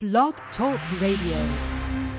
Blog Talk Radio.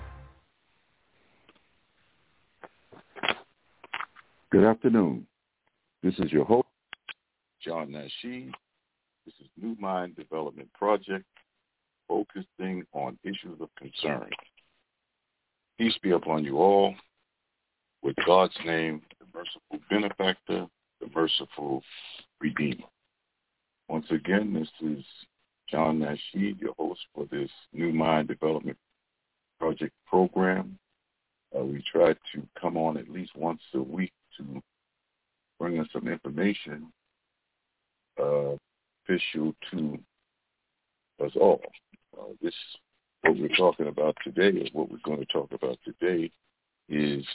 Good afternoon. This is your host, John Nasheed. This is New Mind Development Project, focusing on issues of concern. Peace be upon you all. With God's name, the merciful benefactor, the merciful redeemer. Once again, this is John Nasheed, your host for this New Mind Development Project program. We try to come on at least once a week to bring us some information official to us all. This, what we're talking about today, or what we're going to talk about today, is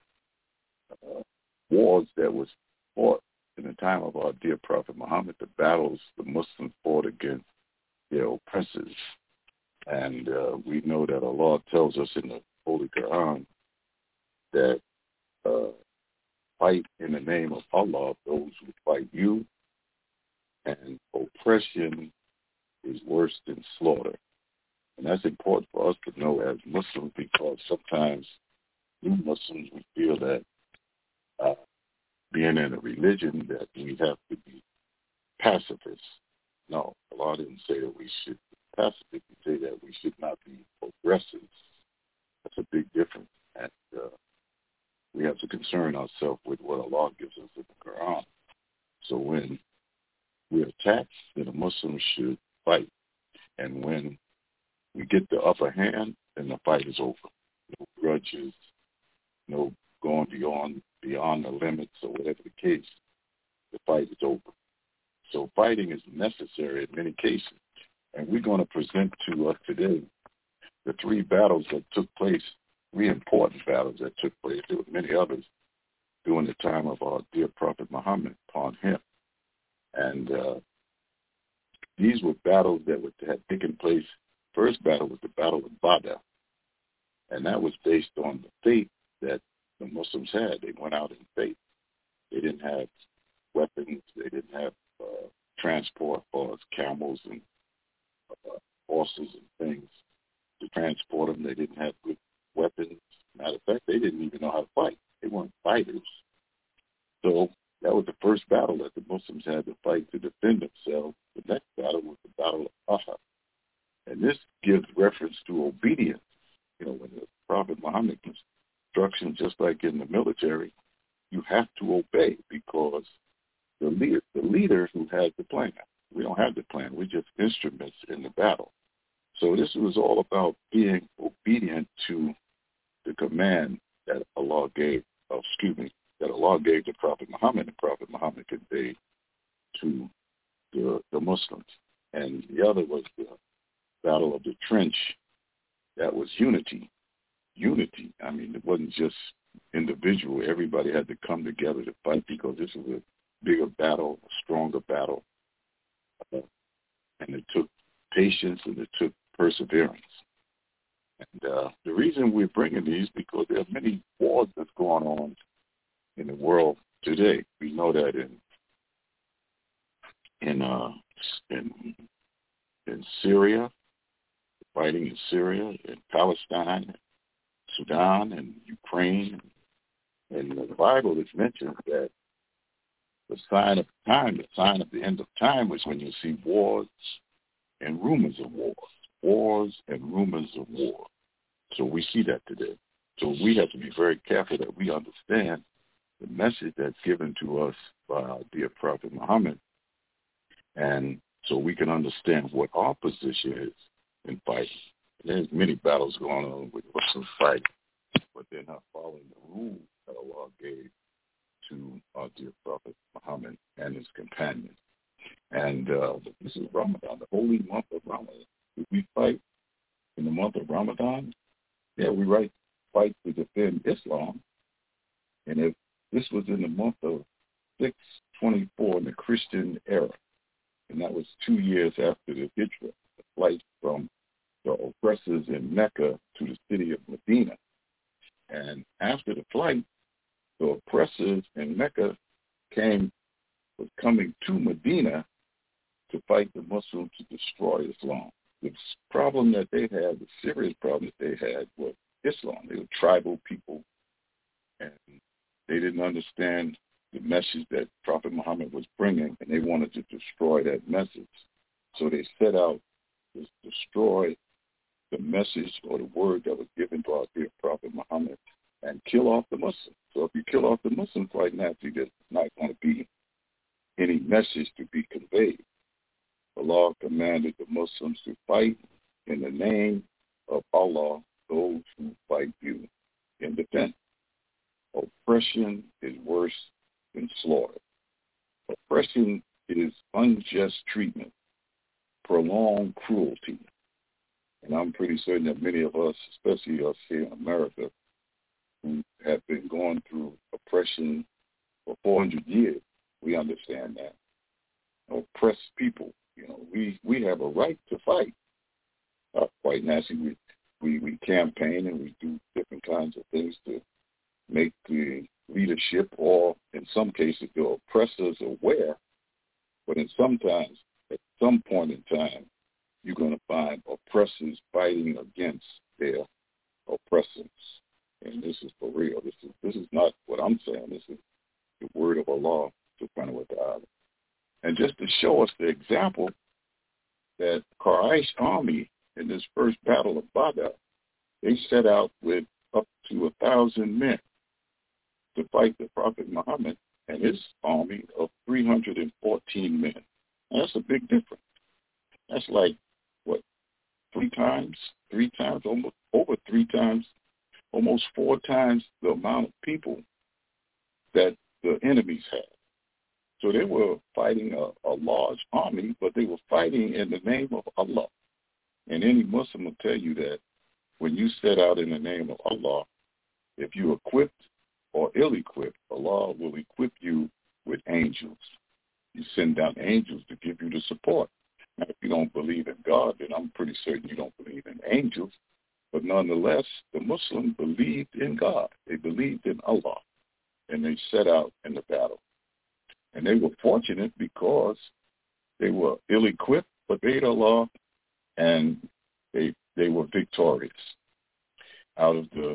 wars that was fought in the time of our dear Prophet Muhammad, the battles the Muslims fought against their oppressors. And we know that Allah tells us in the Holy Quran that fight in the name of Allah those who fight you, and oppression is worse than slaughter. And that's important for us to know as Muslims, because sometimes new Muslims, we feel that being in a religion that we have to be pacifists. No, Allah didn't say that we should be pacifists. He said that we should not be aggressors. That's a big difference. And we have to concern ourselves with what Allah gives us in the Quran. So when we're attacked, then the Muslims should fight. And when we get the upper hand, then the fight is over. No grudges, no going beyond the limits or whatever the case. The fight is over. So fighting is necessary in many cases. And we're going to present to us today the three battles that took place, three important battles that took place. There were many others during the time of our dear Prophet Muhammad, upon him. And these were battles that had taken place. First battle was the Battle of Badr. And that was based on the faith that the Muslims had. They went out in faith. They didn't have weapons. They didn't have transport for camels and horses and things to transport them. They didn't have good weapons. Matter of fact, they didn't even know how to fight. They weren't fighters. So that was the first battle that the Muslims had to fight to defend themselves. The next battle was the Battle of Uhud. And this gives reference to obedience. You know, when the Prophet Muhammad gives instructions, just like in the military, you have to obey, because the leader who has the plan. We don't have the plan. We're just instruments in the battle. So this was all about being obedient to the command that Allah gave, that Allah gave to Prophet Muhammad, and Prophet Muhammad conveyed to the Muslims. And the other was the Battle of the Trench. That was unity. Unity. I mean, it wasn't just individual. Everybody had to come together to fight, because this was a bigger battle, a stronger battle. And it took patience and it took perseverance. And the reason we're bringing these, because there are many wars that's going on in the world today. We know that in Syria, fighting in Syria, in Palestine, Sudan, and Ukraine. And the Bible has mentioned that the sign of time, the sign of the end of time, is when you see wars and rumors of wars. Wars and rumors of war. So we see that today. So we have to be very careful that we understand the message that's given to us by our dear Prophet Muhammad, and so we can understand what our position is in fighting. There's many battles going on with Muslims fighting, but they're not following the rules that Allah gave to our dear Prophet Muhammad and his companions. And this is Ramadan, the holy month of Ramadan. If we fight in the month of Ramadan, yeah, we fight to defend Islam. And if this was in the month of 624 in the Christian era, and that was 2 years after the Hijrah, the flight from the oppressors in Mecca to the city of Medina. And after the flight, the oppressors in Mecca was coming to Medina to fight the Muslims to destroy Islam. the problem that they had, the serious problem that they had was Islam. They were tribal people, and they didn't understand the message that Prophet Muhammad was bringing, and they wanted to destroy that message. So they set out to destroy the message or the word that was given to our dear Prophet Muhammad and kill off the Muslims. So if you kill off the Muslims, quite naturally, there's not going to be any message to be conveyed. Allah commanded the Muslims to fight in the name of Allah those who fight you in defense. Oppression is worse than slaughter. Oppression is unjust treatment, prolonged cruelty. And I'm pretty certain that many of us, especially us here in America, who have been going through oppression for 400 years, we understand that. Oppressed people, we have a right to fight. Quite naturally, we campaign and we do different kinds of things to make the leadership, or in some cases, the oppressors aware. But at some point in time, you're going to find oppressors fighting against their oppressors. And this is for real. This is not what I'm saying. This is the word of Allah subhanahu wa ta'ala. And just to show us the example that Quraysh army in this first battle of Badr, they set out with up to 1,000 men to fight the Prophet Muhammad and his army of 314 men. And that's a big difference. That's like, three times, almost over 3 times, almost 4 times the amount of people that the enemies had. So they were fighting a large army, but they were fighting in the name of Allah. And any Muslim will tell you that when you set out in the name of Allah, if you're equipped or ill-equipped, Allah will equip you with angels. You send down angels to give you the support. Now, if you don't believe in God, then I'm pretty certain you don't believe in angels. But nonetheless, the Muslims believed in God. They believed in Allah. And they set out in the battle. And they were fortunate because they were ill-equipped, obeyed Allah, and they were victorious. Out of the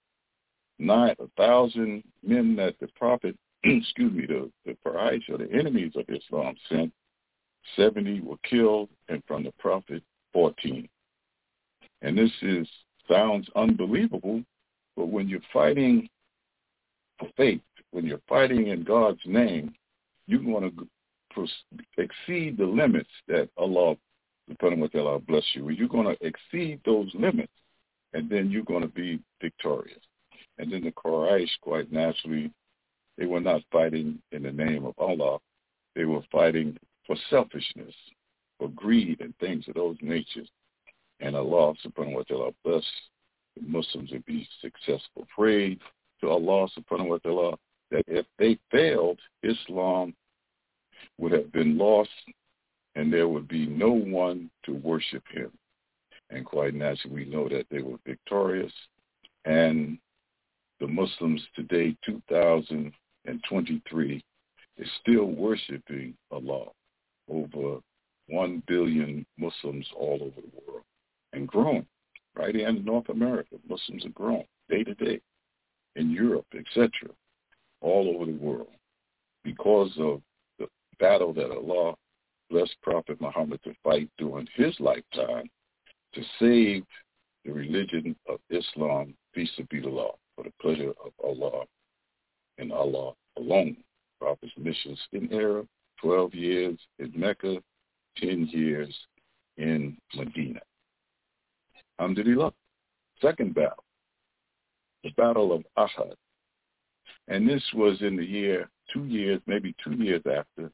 1,000 men that the Prophet, the Quraysh or the enemies of Islam sent, 70 were killed, and from the Prophet, 14. And this sounds unbelievable, but when you're fighting for faith, when you're fighting in God's name, you're going to exceed the limits that Allah, depending on what Allah bless you, you're going to exceed those limits, and then you're going to be victorious. And then the Quraysh, quite naturally, they were not fighting in the name of Allah. They were fighting for selfishness, for greed, and things of those natures. And Allah, subhanahu wa ta'ala, bless the Muslims to be successful. Pray to Allah, subhanahu wa ta'ala, that if they failed, Islam would have been lost and there would be no one to worship him. And quite naturally, we know that they were victorious. And the Muslims today, 2023, is still worshiping Allah. Over 1 billion Muslims all over the world and growing. Right here in North America, Muslims are growing day to day. In Europe, etc., all over the world, because of the battle that Allah blessed Prophet Muhammad to fight during his lifetime to save the religion of Islam, peace be to Allah, for the pleasure of Allah and Allah alone. Prophet's missions in era, 12 years in Mecca, 10 years in Medina. Alhamdulillah. Second battle, the Battle of Ahad. And this was in the year, 2 years after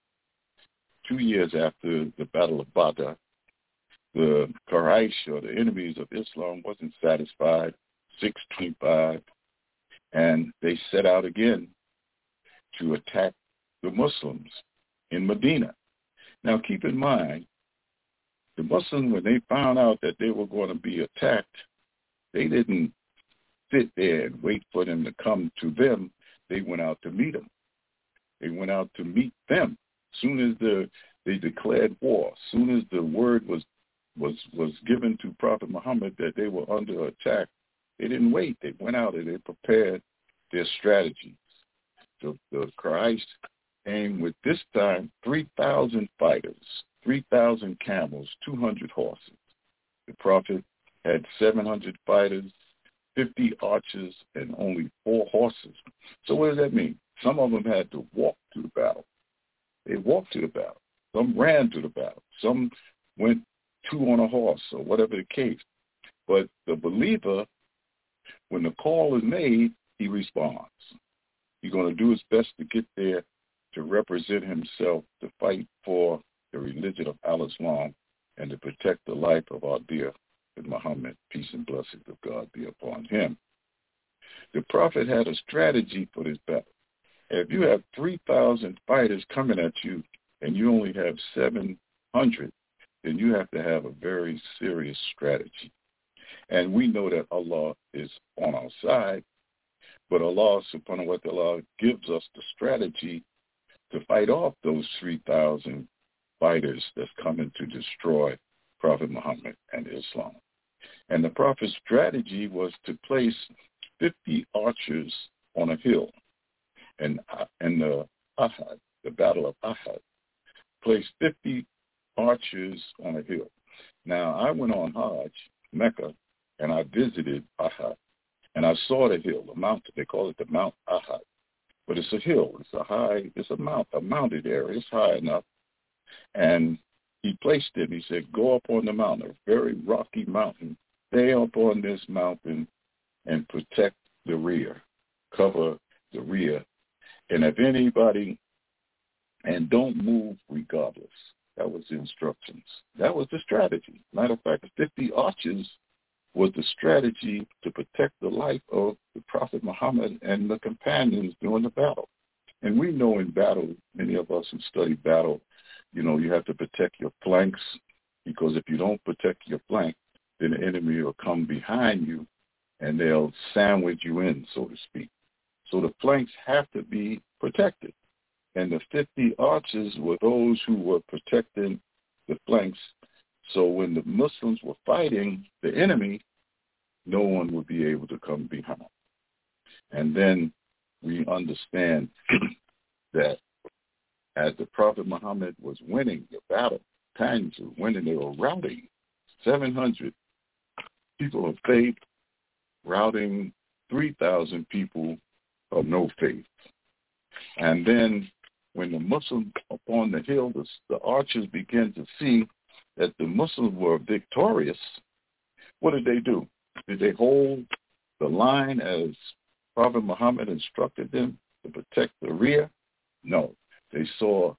the Battle of Badr. The Quraysh, or the enemies of Islam, wasn't satisfied, 625, and they set out again to attack the Muslims in Medina. Now keep in mind, the Muslims, when they found out that they were going to be attacked, they didn't sit there and wait for them to come to them. They went out to meet them. They went out to meet them. Soon as they declared war, soon as the word was was given to Prophet Muhammad that they were under attack, they didn't wait. They went out and they prepared their strategies. The Quraysh aimed with this time 3,000 fighters, 3,000 camels, 200 horses. The Prophet had 700 fighters, 50 archers, and only 4 horses. So what does that mean? Some of them had to walk to the battle. They walked to the battle. Some ran to the battle. Some went 2 on a horse or whatever the case. But the believer, when the call is made, he responds. He's going to do his best to get there to represent himself, to fight for the religion of Al-Islam and to protect the life of our dear Muhammad, peace and blessings of God be upon him. The Prophet had a strategy for this battle. If you have 3,000 fighters coming at you and you only have 700, then you have to have a very serious strategy. And we know that Allah is on our side, but Allah subhanahu wa ta'ala gives us the strategy to fight off those 3,000 fighters that's coming to destroy Prophet Muhammad and Islam. And the Prophet's strategy was to place 50 archers on a hill. And the Ahad, the Battle of Ahad, placed 50 archers on a hill. Now, I went on Hajj, Mecca, and I visited Ahad. And I saw the hill, the mountain. They call it the Mount Ahad. But it's a hill. It's a mounted area. It's high enough. And he placed it. He said, go up on the mountain, a very rocky mountain. Stay up on this mountain and protect the rear. Cover the rear. And if anybody, and don't move regardless. That was the instructions. That was the strategy. Matter of fact, the 50 archers was the strategy to protect the life of the Prophet Muhammad and the companions during the battle. And we know in battle, many of us who study battle, you have to protect your flanks, because if you don't protect your flank, then the enemy will come behind you and they'll sandwich you in, so to speak. So the flanks have to be protected. And the 50 archers were those who were protecting the flanks. So when the Muslims were fighting the enemy, no one would be able to come behind. And then we understand that as the Prophet Muhammad was winning the battle, times were winning, they were routing 700 people of faith, routing 3,000 people of no faith. And then when the Muslims upon the hill, the archers began to see that the Muslims were victorious, what did they do? Did they hold the line as Prophet Muhammad instructed them to protect the rear? No. They saw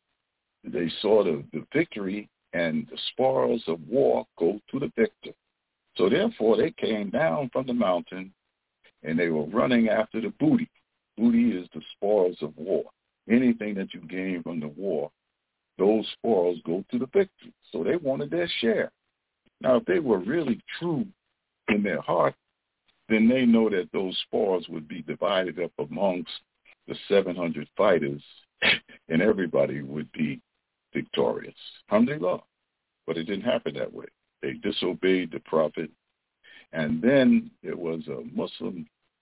the victory and the spoils of war go to the victor. So therefore they came down from the mountain and they were running after the booty. Booty is the spoils of war. Anything that you gain from the war, those spoils go to the victor. So they wanted their share. Now, if they were really true in their heart, then they know that those spoils would be divided up amongst the 700 fighters and everybody would be victorious. Alhamdulillah. But it didn't happen that way. They disobeyed the Prophet. And then it was a Muslim,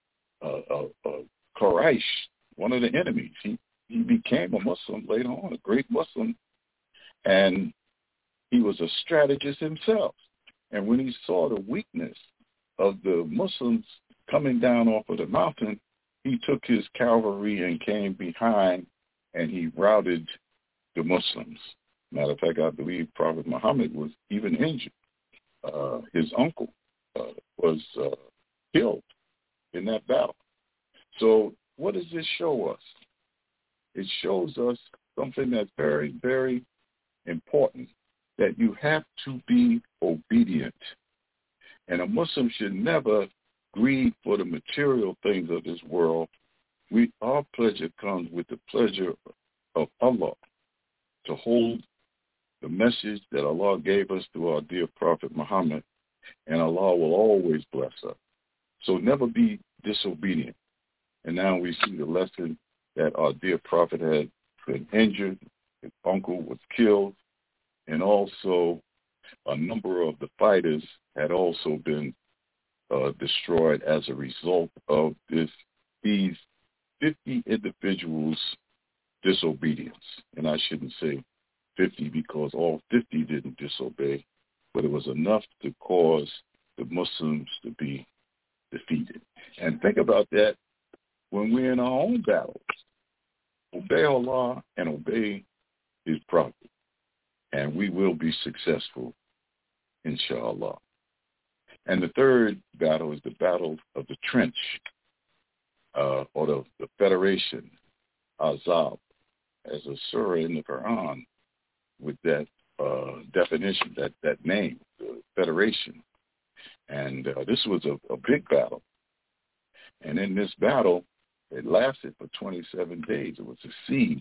Quraysh, one of the enemies. He became a Muslim later on, a great Muslim. And he was a strategist himself. And when he saw the weakness of the Muslims coming down off of the mountain, he took his cavalry and came behind and he routed the Muslims. Matter of fact, I believe Prophet Muhammad was even injured. His uncle was killed in that battle. So what does this show us? It shows us something that's very, very important, that you have to be obedient. And a Muslim should never greed for the material things of this world. Our pleasure comes with the pleasure of Allah, to hold the message that Allah gave us through our dear Prophet Muhammad, and Allah will always bless us. So never be disobedient. And now we see the lesson that our dear Prophet had been injured, his uncle was killed, and also A number of the fighters had also been destroyed as a result of these 50 individuals' disobedience. And I shouldn't say 50 because all 50 didn't disobey, but it was enough to cause the Muslims to be defeated. And think about that when we're in our own battles. Obey Allah and obey His Prophet, and we will be successful, inshallah. And the third battle is the battle of the trench, or the Federation, Azab, as a surah in the Quran with that definition, that name, the Federation. And this was a big battle. And in this battle, it lasted for 27 days. It was a siege.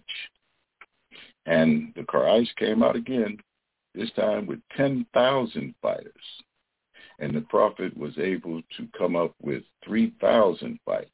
And the Quraysh came out again, this time with 10,000 fighters. And the Prophet was able to come up with 3,000 fighters.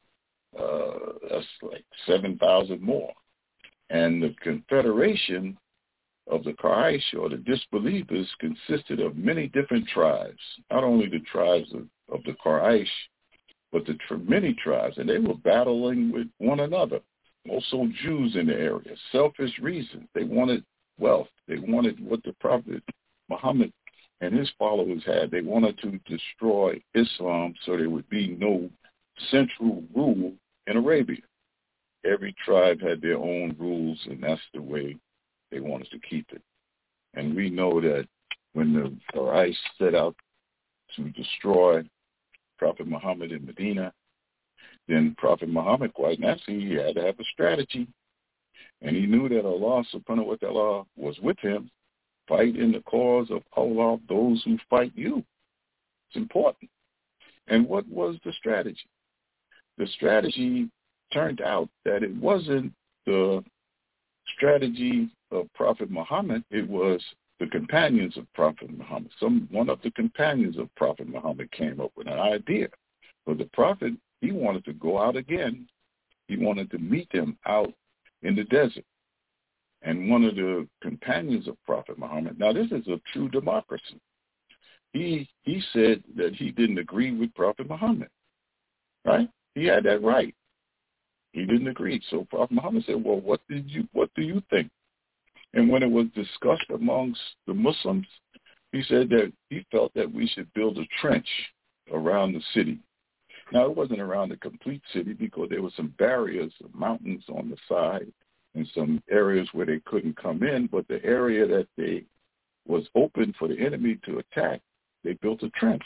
That's like 7,000 more. And the confederation of the Quraysh, or the disbelievers, consisted of many different tribes, not only the tribes of the Quraysh, but the many tribes, and they were battling with one another. Also Jews in the area, selfish reasons. They wanted wealth. They wanted what the Prophet Muhammad and his followers had. They wanted to destroy Islam so there would be no central rule in Arabia. Every tribe had their own rules, and that's the way they wanted to keep it. And we know that when the Quraysh set out to destroy Prophet Muhammad in Medina, then Prophet Muhammad, quite naturally, he had to have a strategy. And he knew that Allah subhanahu wa ta'ala was with him. Fight in the cause of Allah, those who fight you. It's important. And what was the strategy? The strategy turned out that it wasn't the strategy of Prophet Muhammad, it was the companions of Prophet Muhammad. One of the companions of Prophet Muhammad came up with an idea. But the Prophet, he wanted to go out again. He wanted to meet them out in the desert. And one of the companions of Prophet Muhammad, now this is a true democracy. He said that he didn't agree with Prophet Muhammad, right? He had that right. He didn't agree. So Prophet Muhammad said, well, what do you think? And when it was discussed amongst the Muslims, he said that he felt that we should build a trench around the city. Now, it wasn't around the complete city because there were some barriers, mountains on the side, and some areas where they couldn't come in. But the area that was open for the enemy to attack, they built a trench.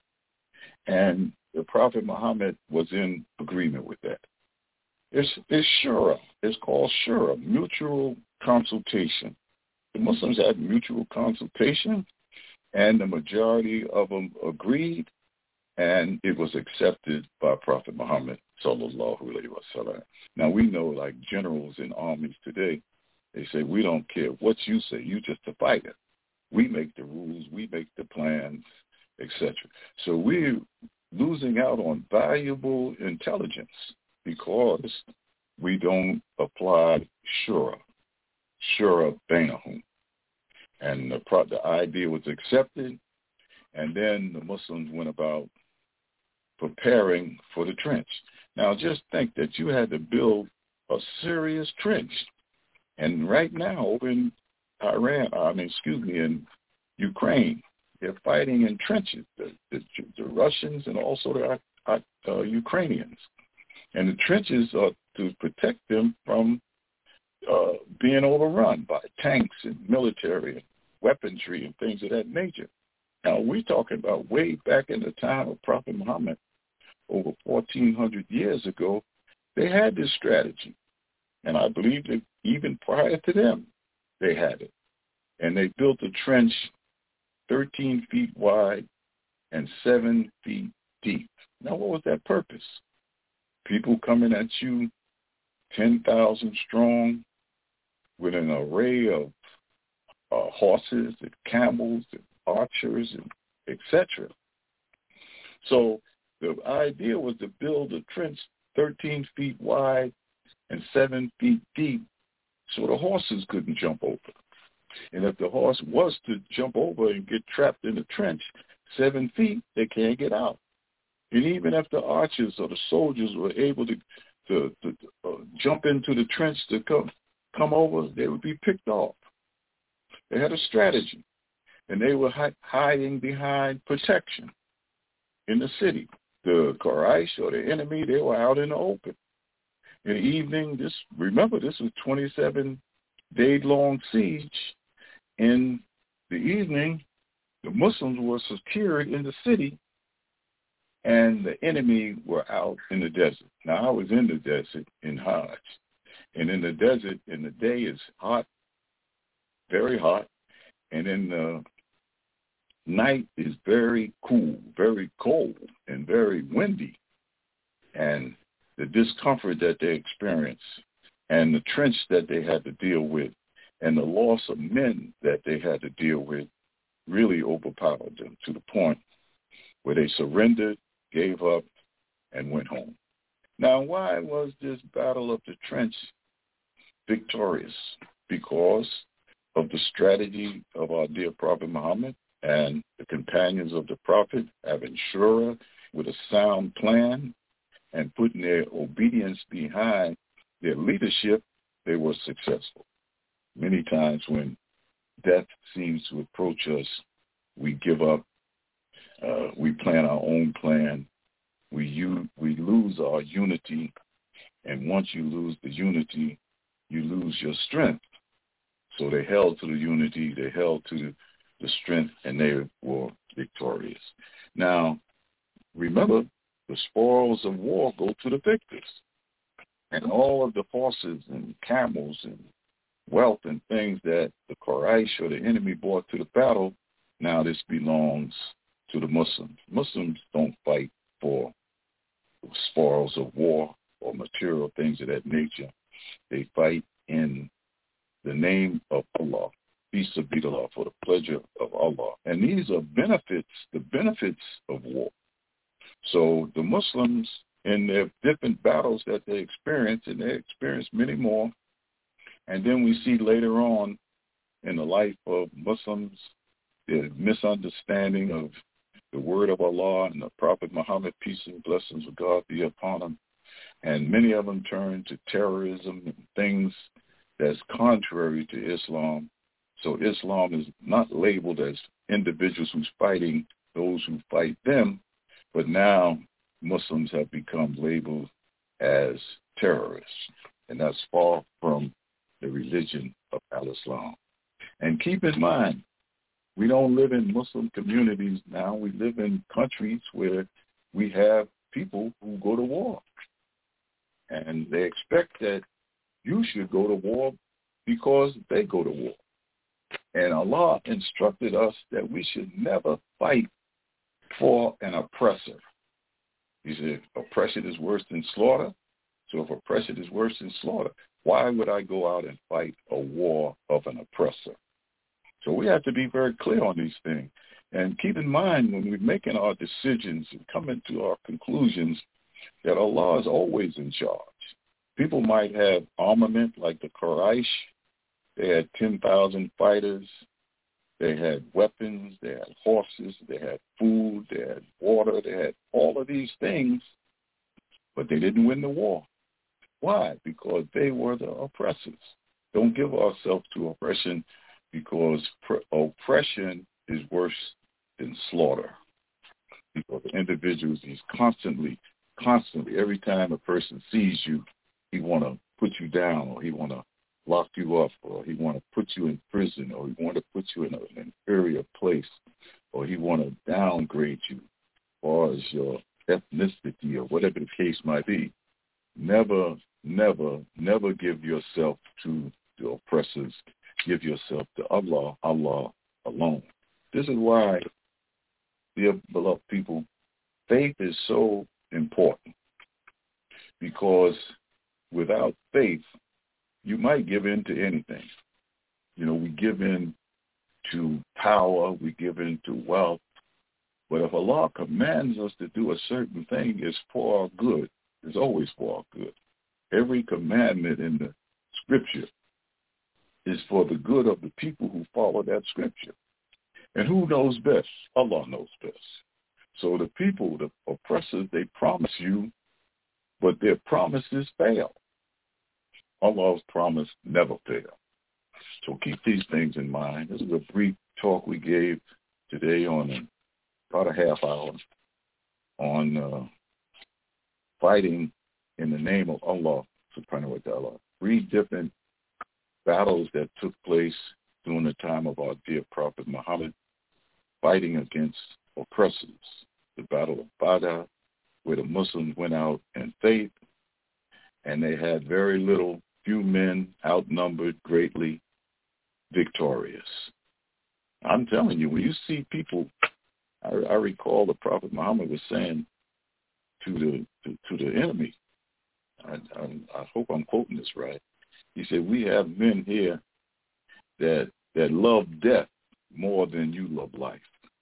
And the Prophet Muhammad was in agreement with that. It's shura. It's called shura, mutual consultation. The Muslims had mutual consultation, and the majority of them agreed, and it was accepted by Prophet Muhammad, sallallahu alaihi wasallam. Now, we know, like generals in armies today, they say, we don't care what you say, you just a fighter. We make the rules, we make the plans, etc. So we're losing out on valuable intelligence because we don't apply shura bainahum. And the idea was accepted, and then the Muslims went about preparing for the trench. Now, just think that you had to build a serious trench. And right now, over in in Ukraine, they're fighting in trenches, the Russians and also the Ukrainians. And the trenches are to protect them from being overrun by tanks and military and weaponry and things of that nature. Now, we're talking about way back in the time of Prophet Muhammad, over 1,400 years ago, they had this strategy. And I believe that even prior to them, they had it. And they built a trench 13 feet wide and 7 feet deep. Now, what was that purpose? People coming at you 10,000 strong with an array of horses and camels and archers and etc. So the idea was to build a trench 13 feet wide and 7 feet deep so the horses couldn't jump over. And if the horse was to jump over and get trapped in the trench 7 feet, they can't get out. And even if the archers or the soldiers were able to jump into the trench to come over, they would be picked off. They had a strategy, and they were hiding behind protection in the city. The Quraysh or the enemy, they were out in the open. In the evening, this was 27-day-long siege. In the evening, the Muslims were secured in the city, and the enemy were out in the desert. Now, I was in the desert in Hajj. And in the desert, in the day, it's hot, very hot. And in the night is very cool, very cold, and very windy. And the discomfort that they experienced and the trench that they had to deal with and the loss of men that they had to deal with really overpowered them to the point where they surrendered, gave up, and went home. Now, why was this battle of the trench victorious? Because of the strategy of our dear Prophet Muhammad and the companions of the Prophet having shura with a sound plan and putting their obedience behind their leadership, they were successful. Many times when death seems to approach us, we give up. We plan our own plan. We lose our unity, and once you lose the unity, you lose your strength. So they held to the unity, they held to the strength, and they were victorious. Now, remember, the spoils of war go to the victors. And all of the horses and camels and wealth and things that the Quraysh or the enemy brought to the battle, now this belongs to the Muslims. Muslims don't fight for spoils of war or material things of that nature. They fight in the name of Allah, fi sabilillah, for the pleasure of Allah. And these are benefits, the benefits of war. So the Muslims, in their different battles that they experience, and they experience many more, and then we see later on in the life of Muslims, the misunderstanding of the word of Allah and the Prophet Muhammad, peace and blessings of God be upon him. And many of them turn to terrorism and things that's contrary to Islam. So Islam is not labeled as individuals who's fighting those who fight them, but now Muslims have become labeled as terrorists. And that's far from the religion of Al-Islam. And keep in mind, we don't live in Muslim communities now. We live in countries where we have people who go to war. And they expect that you should go to war because they go to war. And Allah instructed us that we should never fight for an oppressor. He said, oppression is worse than slaughter. So if oppression is worse than slaughter, why would I go out and fight a war of an oppressor? So we have to be very clear on these things. And keep in mind when we're making our decisions and coming to our conclusions that Allah is always in charge. People might have armament like the Quraysh. They had 10,000 fighters. They had weapons. They had horses. They had food. They had water. They had all of these things, but they didn't win the war. Why? Because they were the oppressors. Don't give ourselves to oppression, because oppression is worse than slaughter. Because the individuals, he's constantly, every time a person sees you, he want to put you down, or he want to lock you up, or he want to put you in prison, or he want to put you in an inferior place, or he want to downgrade you as far as your ethnicity or whatever the case might be. Never, never, never give yourself to the oppressors. Give yourself to Allah, Allah alone. This is why, dear beloved people, faith is so important, because without faith, you might give in to anything. You know, we give in to power, we give in to wealth, but if Allah commands us to do a certain thing, it's for our good. It's always for our good. Every commandment in the scripture is for the good of the people who follow that scripture. And who knows best? Allah knows best. So the people, the oppressors, they promise you, but their promises fail. Allah's promise never fails. So keep these things in mind. This is a brief talk we gave today on about a half hour on fighting in the name of Allah subhanahu wa ta'ala. 3 different battles that took place during the time of our dear Prophet Muhammad, fighting against oppressors. The Battle of Badr, where the Muslims went out in faith, and they had very little, few men, outnumbered greatly, victorious. I'm telling you, when you see people, I recall the Prophet Muhammad was saying to the enemy, I hope I'm quoting this right. He said, we have men here that love death more than you love life.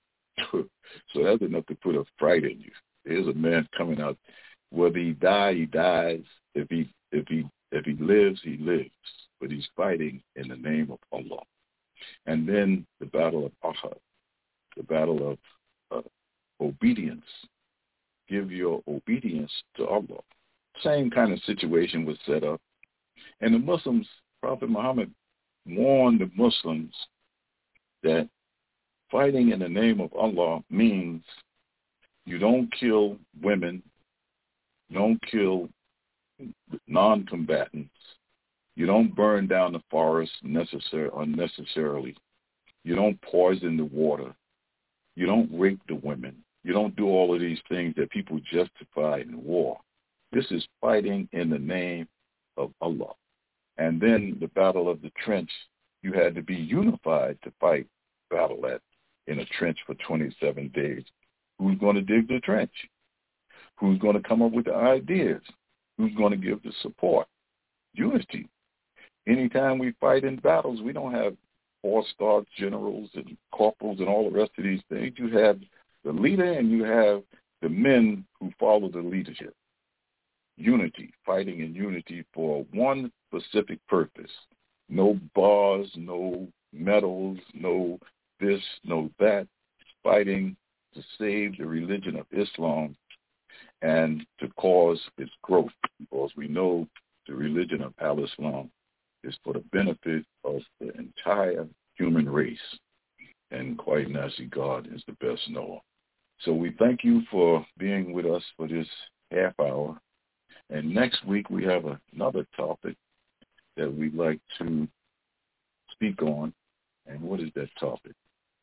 So that's enough to put a fright in you. There's a man coming out. Whether he dies, he dies. If he lives, he lives. But he's fighting in the name of Allah. And then the battle of Uhud, the battle of obedience. Give your obedience to Allah. Same kind of situation was set up. And the Muslims, Prophet Muhammad warned the Muslims that fighting in the name of Allah means you don't kill women, you don't kill non-combatants, you don't burn down the forest unnecessarily, you don't poison the water, you don't rape the women, you don't do all of these things that people justify in war. This is fighting in the name of Allah. And then the battle of the trench, you had to be unified to fight battle in a trench for 27 days. Who's going to dig the trench? Who's going to come up with the ideas? Who's going to give the support? Unity. Anytime we fight in battles, we don't have 4-star generals and corporals and all the rest of these things. You have the leader and you have the men who follow the leadership. Unity, fighting in unity for one specific purpose. No bars, no medals, no this, no that. Fighting to save the religion of Islam and to cause its growth, because we know the religion of Al-Islam is for the benefit of the entire human race. And quite naturally, God is the best knower. So we thank you for being with us for this half hour. And next week we have another topic that we'd like to speak on. And what is that topic?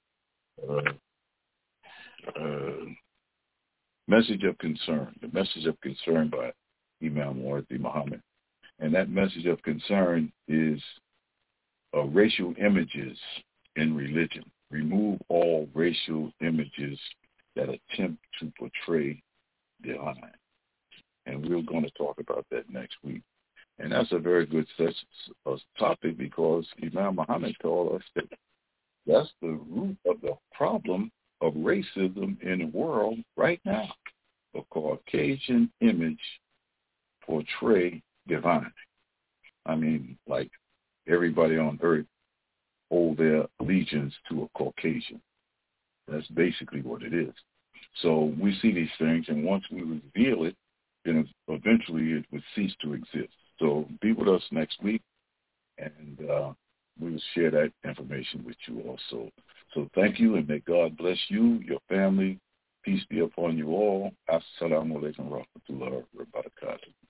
Message of concern. The message of concern by Imam Warthi Muhammad. And that message of concern is racial images in religion. Remove all racial images that attempt to portray divine. And we're going to talk about that next week. And that's a very good topic, because Imam Muhammad told us that that's the root of the problem of racism in the world right now. The Caucasian image portray divine. I mean, like everybody on earth owe their allegiance to a Caucasian. That's basically what it is. So we see these things, and once we reveal it, then eventually it would cease to exist. So be with us next week, and we will share that information with you also. So thank you, and may God bless you, your family. Peace be upon you all. Assalamu alaikum wa rahmatullahi wa barakatuh.